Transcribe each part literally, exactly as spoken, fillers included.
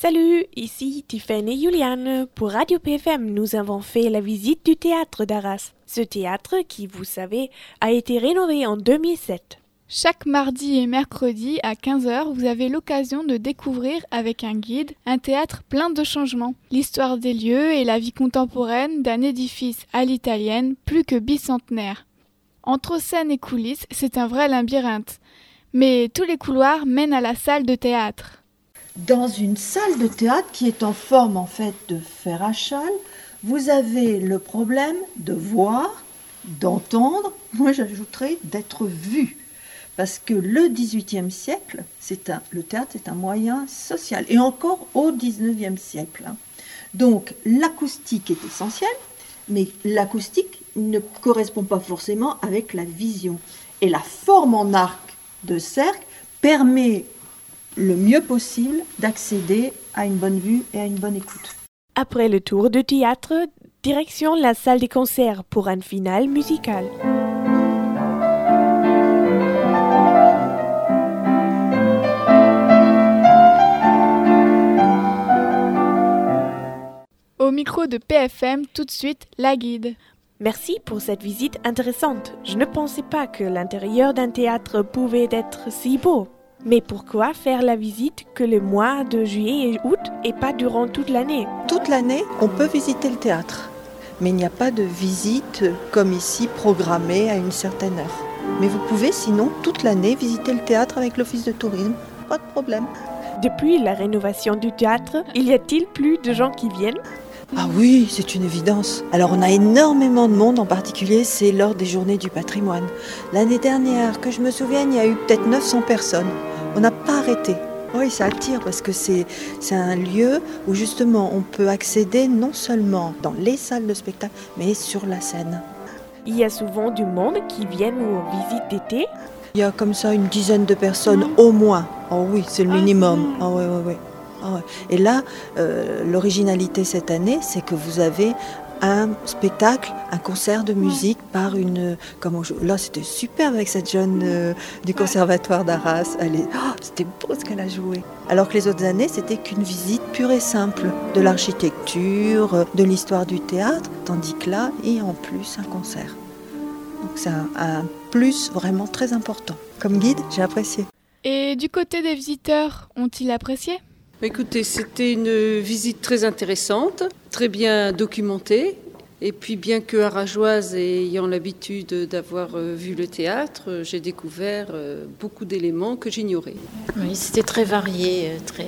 Salut, ici Tiffany et Juliane. Pour Radio P F M, nous avons fait la visite du théâtre d'Arras. Ce théâtre, qui, vous savez, a été rénové en deux mille sept. Chaque mardi et mercredi à quinze heures, vous avez l'occasion de découvrir avec un guide un théâtre plein de changements. L'histoire des lieux et la vie contemporaine d'un édifice à l'italienne plus que bicentenaire. Entre scène et coulisses, c'est un vrai labyrinthe. Mais tous les couloirs mènent à la salle de théâtre. Dans une salle de théâtre qui est en forme en fait de fer à cheval, vous avez le problème de voir, d'entendre, moi j'ajouterais d'être vu. Parce que le dix-huitième siècle, c'est un, le théâtre est un moyen social, et encore au dix-neuvième siècle. Hein. Donc l'acoustique est essentielle, mais l'acoustique ne correspond pas forcément avec la vision. Et la forme en arc de cercle permet le mieux possible d'accéder à une bonne vue et à une bonne écoute. Après le tour de théâtre, direction la salle des concerts pour un final musical. Au micro de P F M, tout de suite, la guide. Merci pour cette visite intéressante. Je ne pensais pas que l'intérieur d'un théâtre pouvait être si beau. Mais pourquoi faire la visite que le mois de juillet et août et pas durant toute l'année ? Toute l'année, on peut visiter le théâtre. Mais il n'y a pas de visite comme ici programmée à une certaine heure. Mais vous pouvez sinon toute l'année visiter le théâtre avec l'office de tourisme. Pas de problème. Depuis la rénovation du théâtre, il y a-t-il plus de gens qui viennent ? Ah oui, c'est une évidence. Alors on a énormément de monde, en particulier c'est lors des journées du patrimoine. L'année dernière, que je me souvienne, il y a eu peut-être neuf cents personnes. On n'a pas arrêté. Oui, ça attire parce que c'est, c'est un lieu où justement on peut accéder non seulement dans les salles de spectacle, mais sur la scène. Il y a souvent du monde qui viennent aux visites d'été. Il y a comme ça une dizaine de personnes mmh. au moins. Oh oui, c'est le minimum. Ah oui, oui, oui. Ah ouais. Et là, euh, l'originalité cette année, c'est que vous avez un spectacle, un concert de musique par une... Comment je, là, c'était super avec cette jeune euh, du conservatoire d'Arras. Elle est, oh, c'était beau ce qu'elle a joué. Alors que les autres années, c'était qu'une visite pure et simple de l'architecture, de l'histoire du théâtre, tandis que là, et en plus, un concert. Donc c'est un, un plus vraiment très important. Comme guide, j'ai apprécié. Et du côté des visiteurs, ont-ils apprécié ? Écoutez, c'était une visite très intéressante, très bien documentée. Et puis, bien que arageoise et ayant l'habitude d'avoir vu le théâtre, j'ai découvert beaucoup d'éléments que j'ignorais. Oui, c'était très varié, très...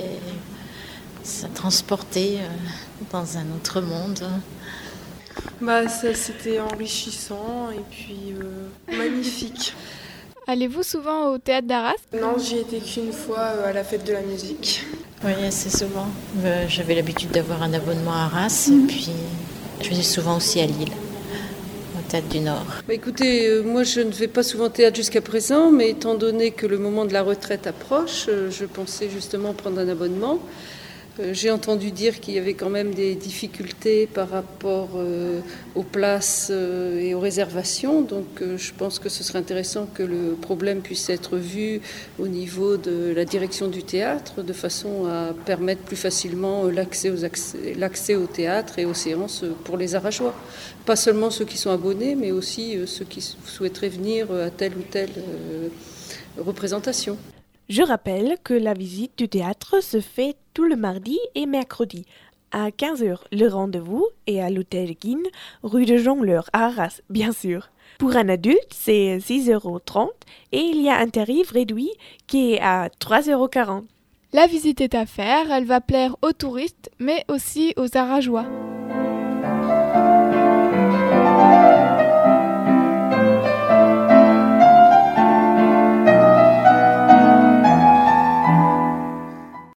ça transportait dans un autre monde. Bah, ça, c'était enrichissant et puis euh, magnifique. Allez-vous souvent au théâtre d'Arras ? Non, j'y étais qu'une fois à la fête de la musique. Oui, assez souvent. J'avais l'habitude d'avoir un abonnement à Arras mmh. et puis je venais souvent aussi à Lille, au théâtre du Nord. Bah écoutez, euh, moi je ne vais pas souvent au théâtre jusqu'à présent, mais étant donné que le moment de la retraite approche, euh, je pensais justement prendre un abonnement. Euh, j'ai entendu dire qu'il y avait quand même des difficultés par rapport euh, aux places euh, et aux réservations. Donc euh, je pense que ce serait intéressant que le problème puisse être vu au niveau de la direction du théâtre, de façon à permettre plus facilement l'accès, aux accès, l'accès au théâtre et aux séances pour les Arageois. Pas seulement ceux qui sont abonnés, mais aussi euh, ceux qui souhaiteraient venir à telle ou telle euh, représentation. Je rappelle que la visite du théâtre se fait tout le mardi et mercredi. À quinze heures, le rendez-vous est à l'hôtel Guine, rue de Jongleur, à Arras, bien sûr. Pour un adulte, c'est six euros trente et il y a un tarif réduit qui est à trois euros quarante. La visite est à faire, elle va plaire aux touristes, mais aussi aux Arageois.